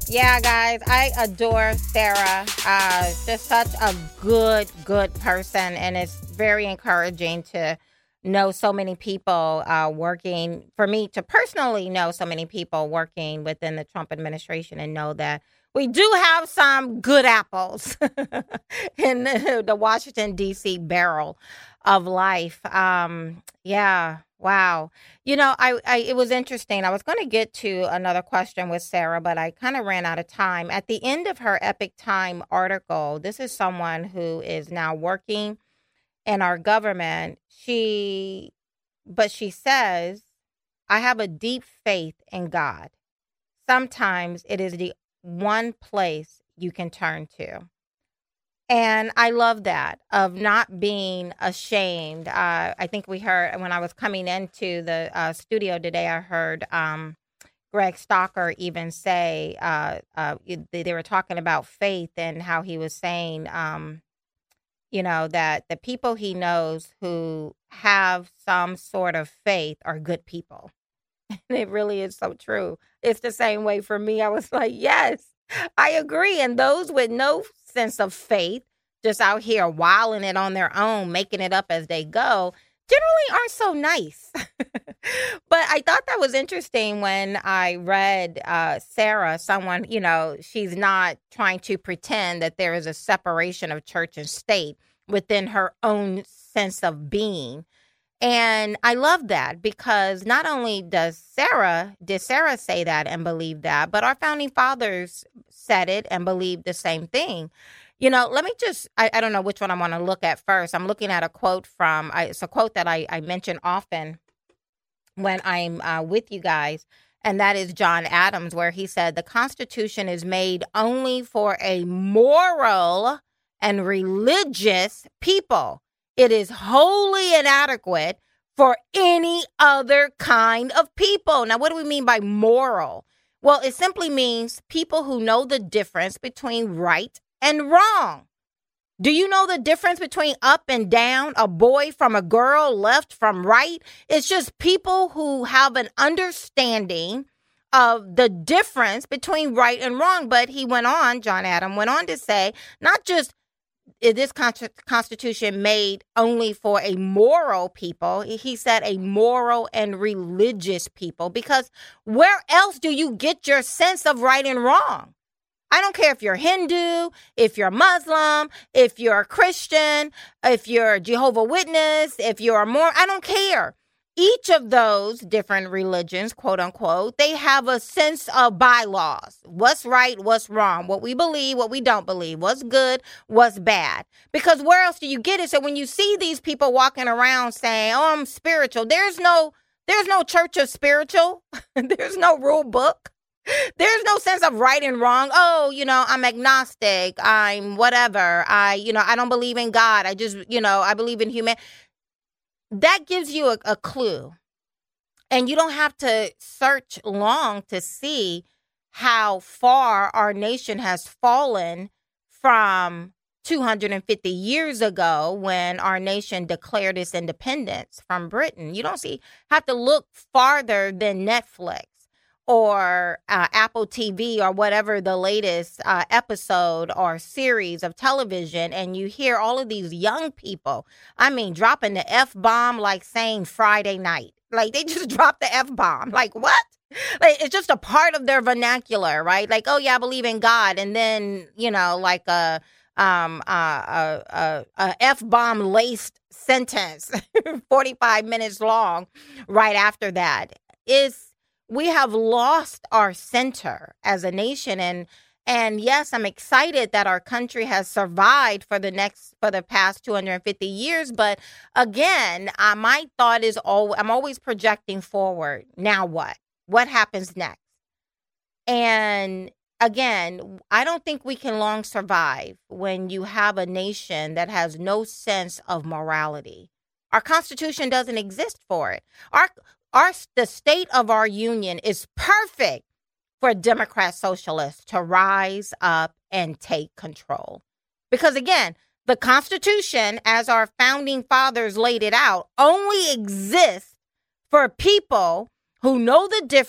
Yeah, guys, I adore Sarah. Just such a good person, and it's very encouraging to know so many people working. For me to personally know so many people working within the Trump administration, and know that we do have some good apples in the Washington D.C. barrel of life. Yeah, wow. It was interesting. I was going to get to another question with Sarah, but I kind of ran out of time. At the end of her Epic Time article, this is someone who is now working in our government. But she says, I have a deep faith in God. Sometimes it is the one place you can turn to. And I love that, of not being ashamed. I think we heard when I was coming into the studio today, I heard Greg Stalker even say they were talking about faith, and how he was saying, that the people he knows who have some sort of faith are good people. And it really is so true. It's the same way for me. I was like, yes, I agree. And those with no sense of faith, just out here wilding it on their own, making it up as they go, generally aren't so nice. But I thought that was interesting when I read Sarah, someone, she's not trying to pretend that there is a separation of church and state within her own sense of being. And I love that, because not only did Sarah say that and believe that, but our founding fathers said it and believed the same thing. Let me I don't know which one I want to look at first. I'm looking at a quote it's a quote that I mention often when I'm with you guys. And that is John Adams, where he said, the Constitution is made only for a moral and religious people. It is wholly inadequate for any other kind of people. Now, what do we mean by moral? Well, it simply means people who know the difference between right and wrong. Do you know the difference between up and down, a boy from a girl, left from right? It's just people who have an understanding of the difference between right and wrong. But John Adams went on to say, not just is this Constitution made only for a moral people? He said a moral and religious people, because where else do you get your sense of right and wrong? I don't care if you're Hindu, if you're Muslim, if you're a Christian, if you're a Jehovah's Witness, if you're a Mormon, I don't care. Each of those different religions, quote unquote, they have a sense of bylaws. What's right, what's wrong, what we believe, what we don't believe, what's good, what's bad. Because where else do you get it? So when you see these people walking around saying, oh, I'm spiritual, there's no church of spiritual. There's no rule book. There's no sense of right and wrong. Oh, I'm agnostic. I'm whatever. I don't believe in God. I just, I believe in human. That gives you a clue. And you don't have to search long to see how far our nation has fallen from 250 years ago, when our nation declared its independence from Britain. You don't have to look farther than Netflix or Apple TV or whatever the latest episode or series of television, and you hear all of these young people, dropping the F-bomb like saying Friday night. Like, they just dropped the F-bomb. Like, what? Like, it's just a part of their vernacular, right? Like, oh, yeah, I believe in God. And then, like a F-bomb laced sentence, 45 minutes long, right after that. We have lost our center as a nation. And yes, I'm excited that our country has survived for the past 250 years. But again, my thought is I'm always projecting forward. Now what? What happens next? And again, I don't think we can long survive when you have a nation that has no sense of morality. Our Constitution doesn't exist for it. The state of our union is perfect for Democrat socialists to rise up and take control. Because again, the Constitution, as our founding fathers laid it out, only exists for people who know the difference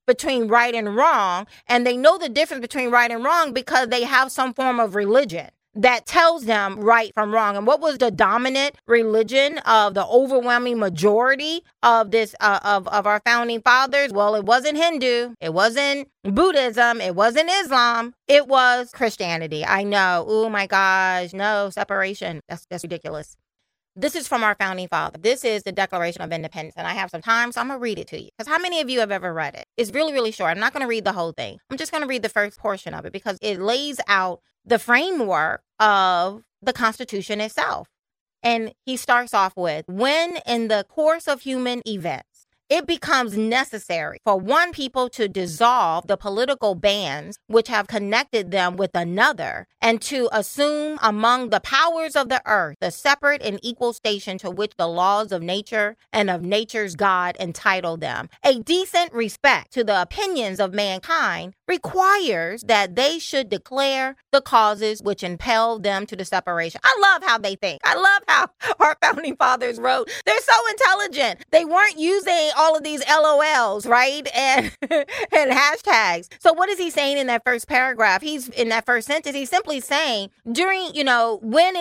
between right and wrong. And they know the difference between right and wrong because they have some form of religion that tells them right from wrong. And what was the dominant religion of the overwhelming majority of this of our founding fathers? Well, it wasn't Hindu, it wasn't Buddhism, it wasn't Islam, it was Christianity. I know. Oh my gosh, no separation. That's ridiculous. This is from our founding father. This is the Declaration of Independence. And I have some time, so I'm going to read it to you. Because how many of you have ever read it? It's really, really short. I'm not going to read the whole thing. I'm just going to read the first portion of it because it lays out the framework of the Constitution itself. And he starts off with, when in the course of human events, it becomes necessary for one people to dissolve the political bands which have connected them with another and to assume among the powers of the earth the separate and equal station to which the laws of nature and of nature's God entitle them. A decent respect to the opinions of mankind requires that they should declare the causes which impel them to the separation. I love how they think. I love how our founding fathers wrote. They're so intelligent. They weren't using all of these LOLs, right? And hashtags. So what is he saying in that first paragraph? He's in that first sentence, he's simply saying during, when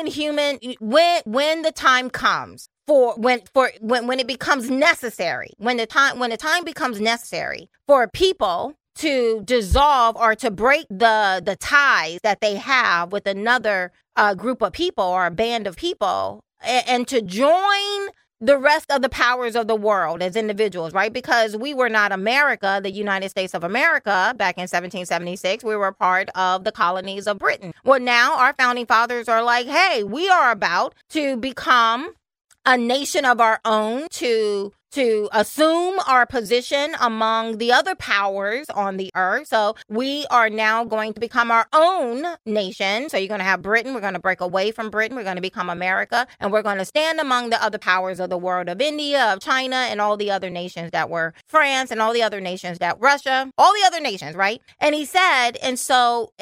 the time comes when it becomes necessary, when the time becomes necessary for people to dissolve or to break the ties that they have with another group of people or a band of people and to join the rest of the powers of the world as individuals, right? Because we were not America, the United States of America, back in 1776. We were part of the colonies of Britain. Well, now our founding fathers are like, hey, we are about to become a nation of our own, to assume our position among the other powers on the earth. So we are now going to become our own nation. So you're going to have Britain. We're going to break away from Britain. We're going to become America. And we're going to stand among the other powers of the world, of India, of China, and all the other nations that were France, and all the other nations that Russia, all the other nations, right? And he said, and so,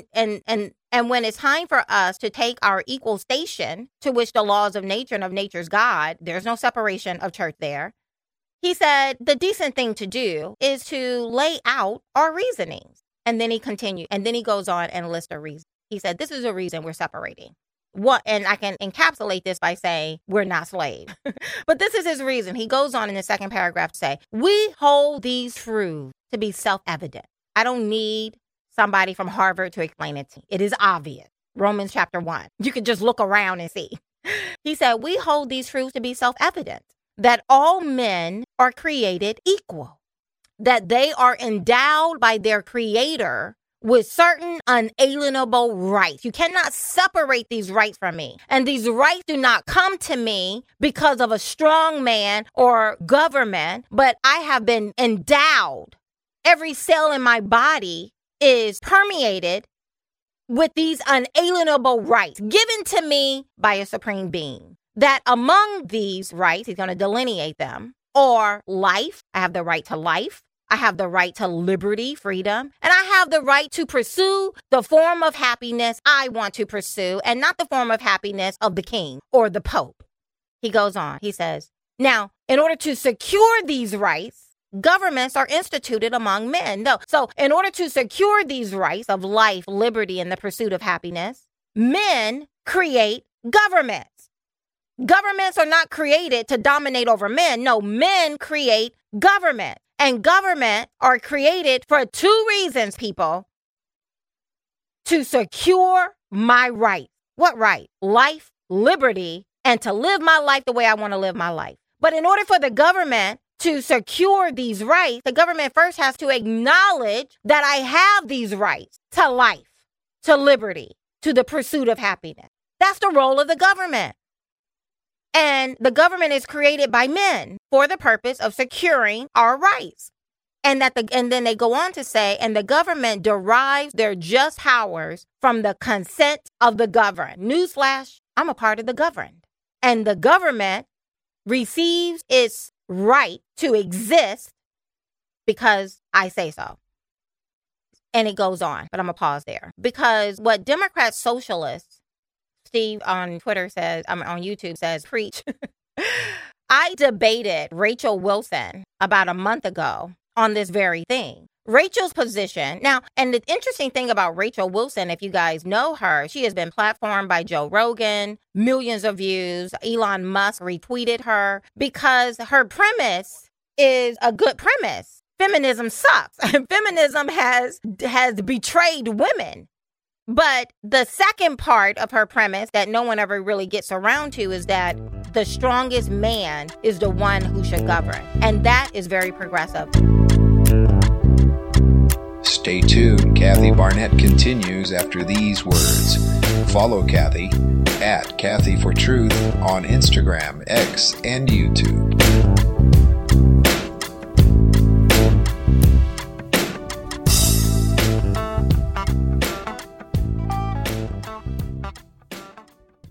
and when it's time for us to take our equal station to which the laws of nature and of nature's God, there's no separation of church there. He said the decent thing to do is to lay out our reasonings. And then he continued, and then he goes on and lists a reason. He said, this is a reason we're separating. What? And I can encapsulate this by saying we're not slaves. But this is his reason. He goes on in the second paragraph to say, we hold these truths to be self-evident. I don't need somebody from Harvard to explain it to me. It is obvious. Romans chapter 1. You can just look around and see. He said, we hold these truths to be self-evident, that all men are created equal, that they are endowed by their creator with certain unalienable rights. You cannot separate these rights from me. And these rights do not come to me because of a strong man or government, but I have been endowed. Every cell in my body is permeated with these unalienable rights given to me by a supreme being. That among these rights, he's going to delineate them, are life. I have the right to life. I have the right to liberty, freedom, and I have the right to pursue the form of happiness I want to pursue and not the form of happiness of the king or the pope. He goes on. He says, now, in order to secure these rights, governments are instituted among men. No. So in order to secure these rights of life, liberty, and the pursuit of happiness, men create governments. Governments are not created to dominate over men. No, men create government. And government are created for two reasons, people. To secure my right. What right? Life, liberty, and to live my life the way I want to live my life. But in order for the government to secure these rights, the government first has to acknowledge that I have these rights to life, to liberty, to the pursuit of happiness. That's the role of the government. And the government is created by men for the purpose of securing our rights. And then they go on to say, and the government derives their just powers from the consent of the governed. Newsflash, I'm a part of the governed. And the government receives its right to exist because I say so. And it goes on, but I'm going to pause there. Because what Democrat socialists, Steve on Twitter says, on YouTube says, preach. I debated Rachel Wilson about a month ago on this very thing. Rachel's position now, and the interesting thing about Rachel Wilson, if you guys know her, she has been platformed by Joe Rogan, millions of views. Elon Musk retweeted her because her premise is a good premise. Feminism sucks. Feminism has betrayed women. But the second part of her premise that no one ever really gets around to is that the strongest man is the one who should govern. And that is very progressive. Stay tuned. Kathy Barnett continues after these words. Follow Kathy at Kathy for Truth on Instagram, X, and YouTube.